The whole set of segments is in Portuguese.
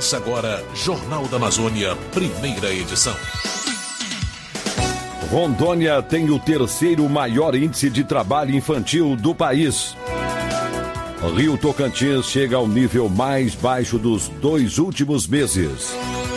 Começa agora Jornal da Amazônia, primeira edição. Rondônia tem o terceiro maior índice de trabalho infantil do país. Rio Tocantins chega ao nível mais baixo dos 2 últimos meses.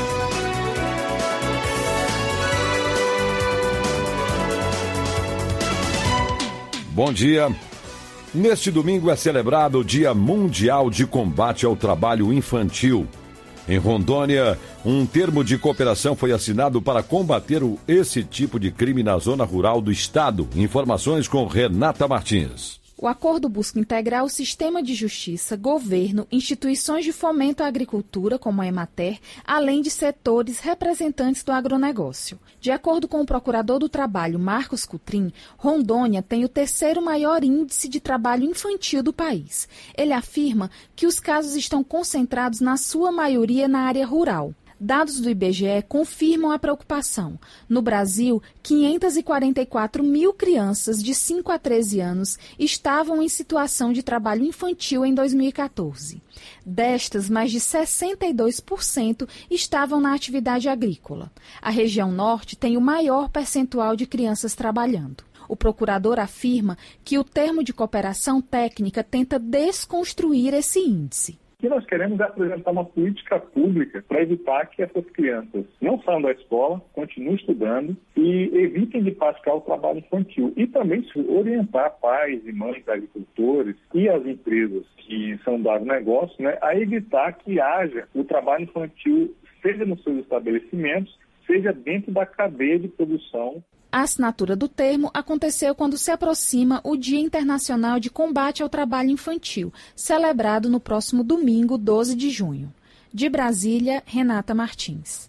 Bom dia. Neste domingo é celebrado o Dia Mundial de Combate ao Trabalho Infantil. Em Rondônia, um termo de cooperação foi assinado para combater esse tipo de crime na zona rural do estado. Informações com Renata Martins. O acordo busca integrar o sistema de justiça, governo, instituições de fomento à agricultura, como a Emater, além de setores representantes do agronegócio. De acordo com o procurador do trabalho, Marcos Cutrim, Rondônia tem o terceiro maior índice de trabalho infantil do país. Ele afirma que os casos estão concentrados, na sua maioria, na área rural. Dados do IBGE confirmam a preocupação. No Brasil, 544 mil crianças de 5 a 13 anos estavam em situação de trabalho infantil em 2014. Destas, mais de 62% estavam na atividade agrícola. A região norte tem o maior percentual de crianças trabalhando. O procurador afirma que o termo de cooperação técnica tenta desconstruir esse índice. O que nós queremos é apresentar uma política pública para evitar que essas crianças não saiam da escola, continuem estudando e evitem de praticar o trabalho infantil. E também orientar pais e mães agricultores e as empresas que são do agronegócio, a evitar que haja o trabalho infantil, seja nos seus estabelecimentos, seja dentro da cadeia de produção. A assinatura do termo aconteceu quando se aproxima o Dia Internacional de Combate ao Trabalho Infantil, celebrado no próximo domingo, 12 de junho. De Brasília, Renata Martins.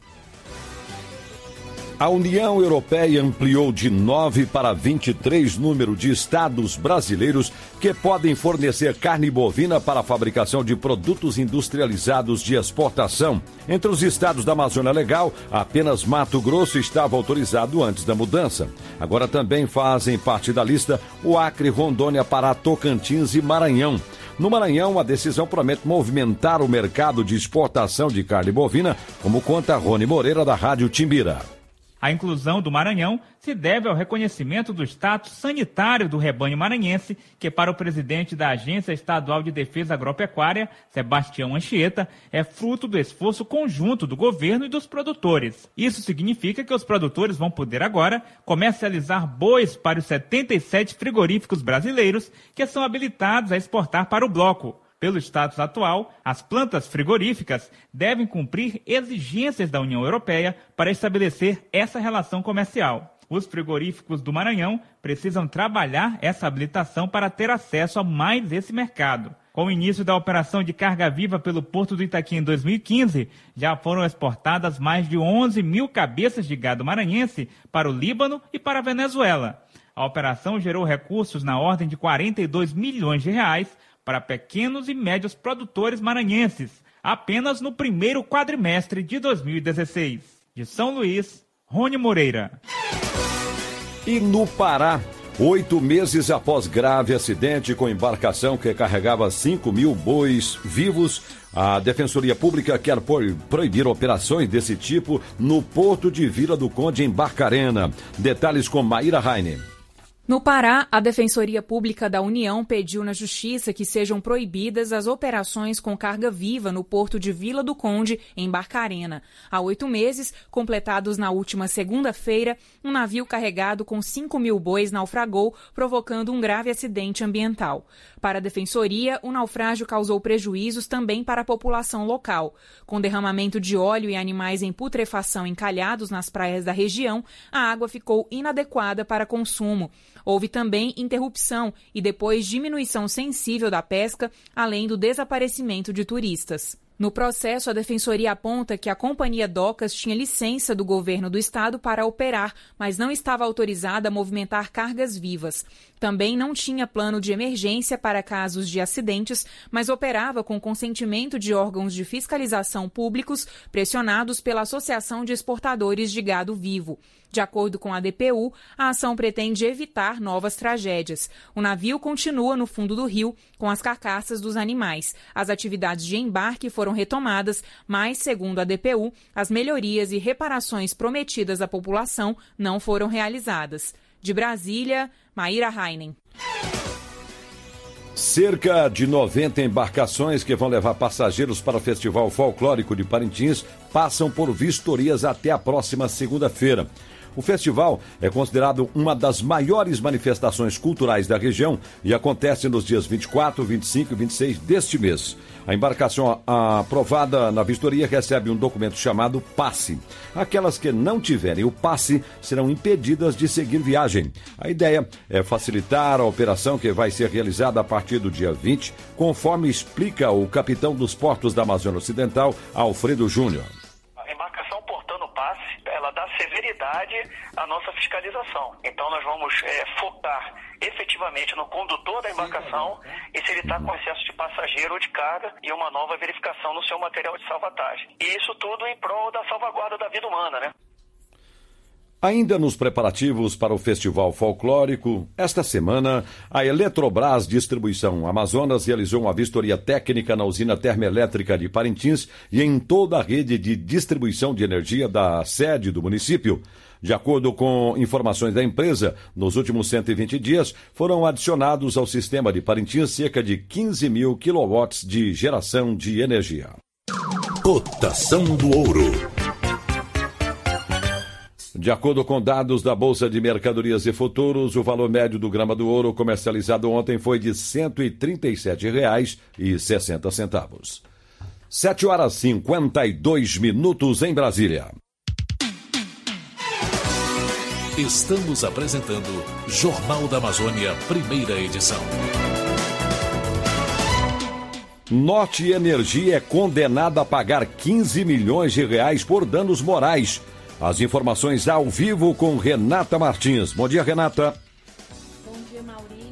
A União Europeia ampliou de 9 para 23 número de estados brasileiros que podem fornecer carne bovina para a fabricação de produtos industrializados de exportação. Entre os estados da Amazônia Legal, apenas Mato Grosso estava autorizado antes da mudança. Agora também fazem parte da lista o Acre, Rondônia, Pará, Tocantins e Maranhão. No Maranhão, a decisão promete movimentar o mercado de exportação de carne bovina, como conta Rony Moreira, da Rádio Timbira. A inclusão do Maranhão se deve ao reconhecimento do status sanitário do rebanho maranhense, que para o presidente da Agência Estadual de Defesa Agropecuária, Sebastião Anchieta, é fruto do esforço conjunto do governo e dos produtores. Isso significa que os produtores vão poder agora comercializar bois para os 77 frigoríficos brasileiros que são habilitados a exportar para o bloco. Pelo status atual, as plantas frigoríficas devem cumprir exigências da União Europeia para estabelecer essa relação comercial. Os frigoríficos do Maranhão precisam trabalhar essa habilitação para ter acesso a mais esse mercado. Com o início da operação de carga viva pelo Porto do Itaqui em 2015, já foram exportadas mais de 11 mil cabeças de gado maranhense para o Líbano e para a Venezuela. A operação gerou recursos na ordem de 42 milhões de reais para pequenos e médios produtores maranhenses, apenas no primeiro quadrimestre de 2016. De São Luís, Rony Moreira. E no Pará, 8 meses após grave acidente com embarcação que carregava 5 mil bois vivos, a Defensoria Pública quer proibir operações desse tipo no Porto de Vila do Conde, em Barcarena. Detalhes com Maíra Raine. No Pará, a Defensoria Pública da União pediu na Justiça que sejam proibidas as operações com carga viva no Porto de Vila do Conde, em Barcarena. Há 8 meses, completados na última segunda-feira, um navio carregado com 5 mil bois naufragou, provocando um grave acidente ambiental. Para a Defensoria, o naufrágio causou prejuízos também para a população local. Com derramamento de óleo e animais em putrefação encalhados nas praias da região, a água ficou inadequada para consumo. Houve também interrupção e depois diminuição sensível da pesca, além do desaparecimento de turistas. No processo, a Defensoria aponta que a Companhia Docas tinha licença do governo do estado para operar, mas não estava autorizada a movimentar cargas vivas. Também não tinha plano de emergência para casos de acidentes, mas operava com consentimento de órgãos de fiscalização públicos pressionados pela Associação de Exportadores de Gado Vivo. De acordo com a DPU, a ação pretende evitar novas tragédias. O navio continua no fundo do rio com as carcaças dos animais. As atividades de embarque foram retomadas, mas, segundo a DPU, as melhorias e reparações prometidas à população não foram realizadas. De Brasília, Maíra Heinen. Cerca de 90 embarcações que vão levar passageiros para o Festival Folclórico de Parintins passam por vistorias até a próxima segunda-feira. O festival é considerado uma das maiores manifestações culturais da região e acontece nos dias 24, 25 e 26 deste mês. A embarcação aprovada na vistoria recebe um documento chamado passe. Aquelas que não tiverem o passe serão impedidas de seguir viagem. A ideia é facilitar a operação que vai ser realizada a partir do dia 20, conforme explica o capitão dos portos da Amazônia Ocidental, Alfredo Júnior. Ela dá severidade à nossa fiscalização. Então nós vamos focar efetivamente no condutor da embarcação e se ele está com excesso de passageiro ou de carga e uma nova verificação no seu material de salvatagem. E isso tudo em prol da salvaguarda da vida humana, né? Ainda nos preparativos para o Festival Folclórico, esta semana, a Eletrobras Distribuição Amazonas realizou uma vistoria técnica na usina termoelétrica de Parintins e em toda a rede de distribuição de energia da sede do município. De acordo com informações da empresa, nos últimos 120 dias foram adicionados ao sistema de Parintins cerca de 15 mil quilowatts de geração de energia. Cotação do ouro. De acordo com dados da Bolsa de Mercadorias e Futuros, o valor médio do grama do ouro comercializado ontem foi de R$ 137,60. 7h52 em Brasília. Estamos apresentando Jornal da Amazônia, primeira edição. Norte Energia é condenada a pagar 15 milhões de reais por danos morais. As informações ao vivo com Renata Martins. Bom dia, Renata. Bom dia, Maurício.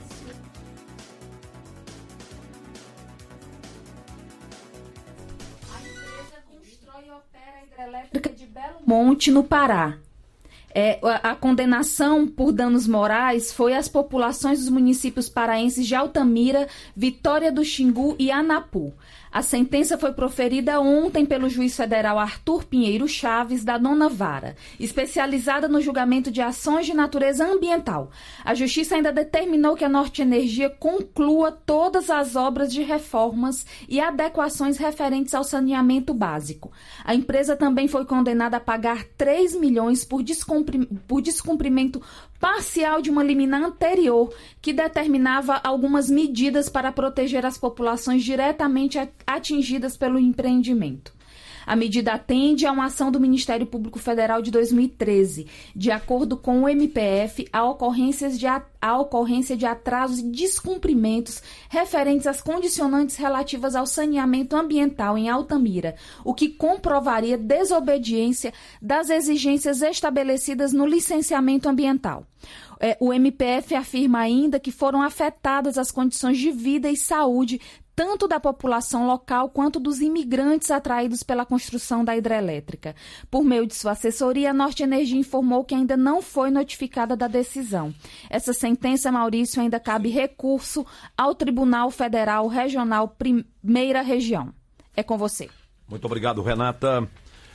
A empresa constrói e opera a hidrelétrica de Belo Monte, no Pará. A condenação por danos morais foi às populações dos municípios paraenses de Altamira, Vitória do Xingu e Anapu. A sentença foi proferida ontem pelo juiz federal Arthur Pinheiro Chaves, da 9ª Vara, especializada no julgamento de ações de natureza ambiental. A Justiça ainda determinou que a Norte Energia conclua todas as obras de reformas e adequações referentes ao saneamento básico. A empresa também foi condenada a pagar 3 milhões por descumprimento parcial de uma liminar anterior que determinava algumas medidas para proteger as populações diretamente atingidas pelo empreendimento. A medida atende a uma ação do Ministério Público Federal de 2013. De acordo com o MPF, a ocorrência de atrasos e descumprimentos referentes às condicionantes relativas ao saneamento ambiental em Altamira, o que comprovaria desobediência das exigências estabelecidas no licenciamento ambiental. O MPF afirma ainda que foram afetadas as condições de vida e saúde tanto da população local quanto dos imigrantes atraídos pela construção da hidrelétrica. Por meio de sua assessoria, a Norte Energia informou que ainda não foi notificada da decisão. Essa sentença, Maurício, ainda cabe recurso ao Tribunal Federal Regional Primeira Região. É com você. Muito obrigado, Renata.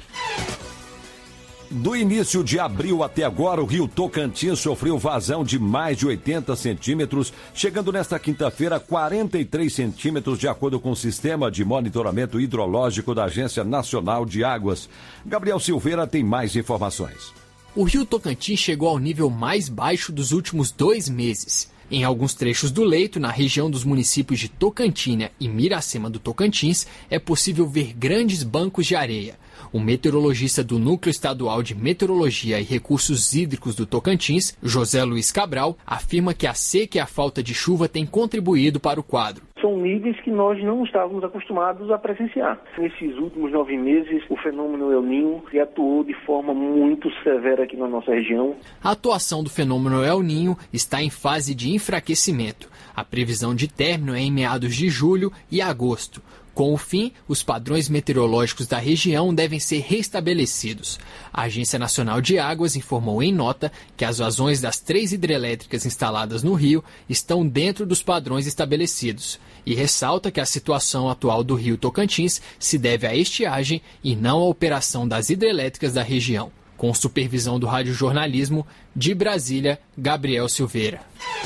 Do início de abril até agora, o rio Tocantins sofreu vazão de mais de 80 centímetros, chegando nesta quinta-feira a 43 centímetros, de acordo com o Sistema de Monitoramento Hidrológico da Agência Nacional de Águas. Gabriel Silveira tem mais informações. O rio Tocantins chegou ao nível mais baixo dos últimos 2 meses. Em alguns trechos do leito, na região dos municípios de Tocantina e Miracema do Tocantins, é possível ver grandes bancos de areia. O meteorologista do Núcleo Estadual de Meteorologia e Recursos Hídricos do Tocantins, José Luiz Cabral, afirma que a seca e a falta de chuva têm contribuído para o quadro. São níveis que nós não estávamos acostumados a presenciar. Nesses últimos 9 meses, o fenômeno El Niño atuou de forma muito severa aqui na nossa região. A atuação do fenômeno El Niño está em fase de enfraquecimento. A previsão de término é em meados de julho e agosto. Com o fim, os padrões meteorológicos da região devem ser restabelecidos. A Agência Nacional de Águas informou em nota que as vazões das 3 hidrelétricas instaladas no rio estão dentro dos padrões estabelecidos e ressalta que a situação atual do rio Tocantins se deve à estiagem e não à operação das hidrelétricas da região. Com supervisão do radiojornalismo, de Brasília, Gabriel Silveira.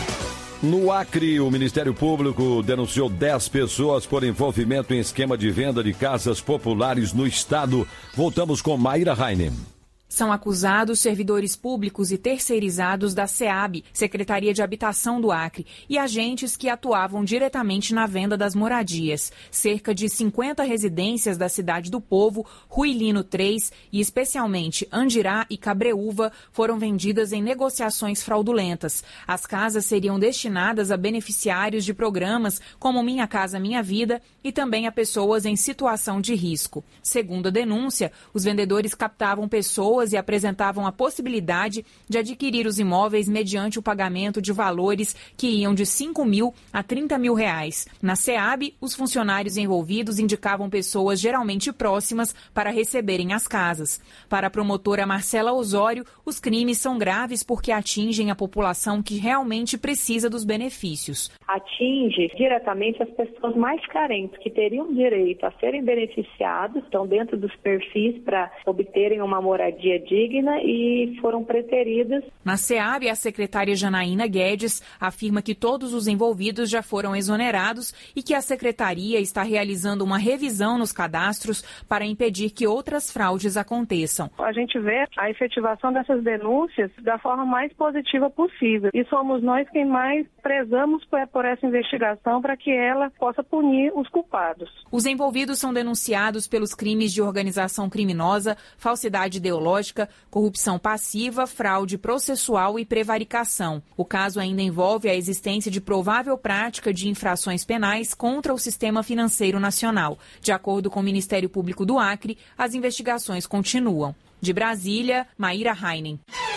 No Acre, o Ministério Público denunciou 10 pessoas por envolvimento em esquema de venda de casas populares no estado. Voltamos com Maíra Heinen. São acusados servidores públicos e terceirizados da SEAB, Secretaria de Habitação do Acre, e agentes que atuavam diretamente na venda das moradias. Cerca de 50 residências da Cidade do Povo, Ruilino 3 e especialmente Andirá e Cabreúva foram vendidas em negociações fraudulentas. As casas seriam destinadas a beneficiários de programas como Minha Casa Minha Vida e também a pessoas em situação de risco. Segundo a denúncia, os vendedores captavam pessoas e apresentavam a possibilidade de adquirir os imóveis mediante o pagamento de valores que iam de R$5.000 a R$30.000. Na SEAB, os funcionários envolvidos indicavam pessoas geralmente próximas para receberem as casas. Para a promotora Marcela Osório, os crimes são graves porque atingem a população que realmente precisa dos benefícios. Atinge diretamente as pessoas mais carentes, que teriam direito a serem beneficiados, estão dentro dos perfis para obterem uma moradia digna e foram preteridas. Na SEAB, a secretária Janaína Guedes afirma que todos os envolvidos já foram exonerados e que a secretaria está realizando uma revisão nos cadastros para impedir que outras fraudes aconteçam. A gente vê a efetivação dessas denúncias da forma mais positiva possível e somos nós quem mais prezamos por essa investigação para que ela possa punir os culpados. Os envolvidos são denunciados pelos crimes de organização criminosa, falsidade ideológica, corrupção passiva, fraude processual e prevaricação. O caso ainda envolve a existência de provável prática de infrações penais contra o sistema financeiro nacional. De acordo com o Ministério Público do Acre, as investigações continuam. De Brasília, Maíra Heinen.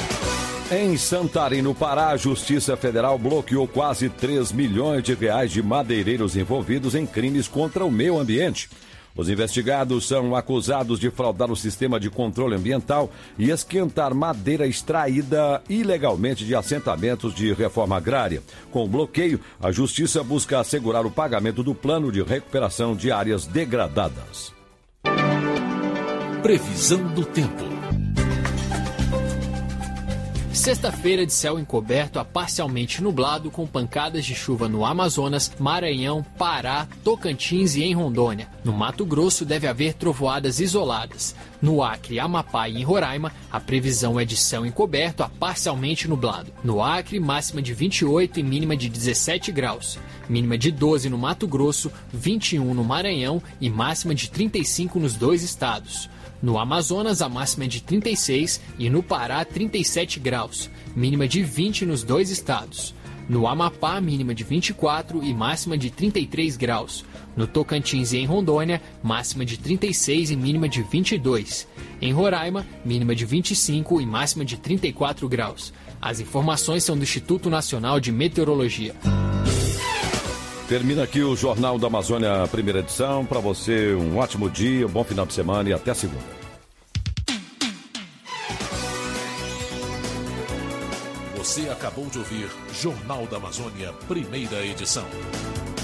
Em Santarém, no Pará, a Justiça Federal bloqueou quase R$3 milhões de madeireiros envolvidos em crimes contra o meio ambiente. Os investigados são acusados de fraudar o sistema de controle ambiental e esquentar madeira extraída ilegalmente de assentamentos de reforma agrária. Com o bloqueio, a Justiça busca assegurar o pagamento do plano de recuperação de áreas degradadas. Previsão do tempo. Sexta-feira de céu encoberto a parcialmente nublado com pancadas de chuva no Amazonas, Maranhão, Pará, Tocantins e em Rondônia. No Mato Grosso deve haver trovoadas isoladas. No Acre, Amapá e em Roraima, a previsão é de céu encoberto a parcialmente nublado. No Acre, máxima de 28 e mínima de 17 graus. Mínima de 12 no Mato Grosso, 21 no Maranhão e máxima de 35 nos dois estados. No Amazonas, a máxima é de 36 e no Pará, 37 graus, mínima de 20 nos dois estados. No Amapá, mínima de 24 e máxima de 33 graus. No Tocantins e em Rondônia, máxima de 36 e mínima de 22. Em Roraima, mínima de 25 e máxima de 34 graus. As informações são do Instituto Nacional de Meteorologia. Termina aqui o Jornal da Amazônia, primeira edição. Para você, um ótimo dia, um bom final de semana e até segunda. Você acabou de ouvir Jornal da Amazônia, primeira edição.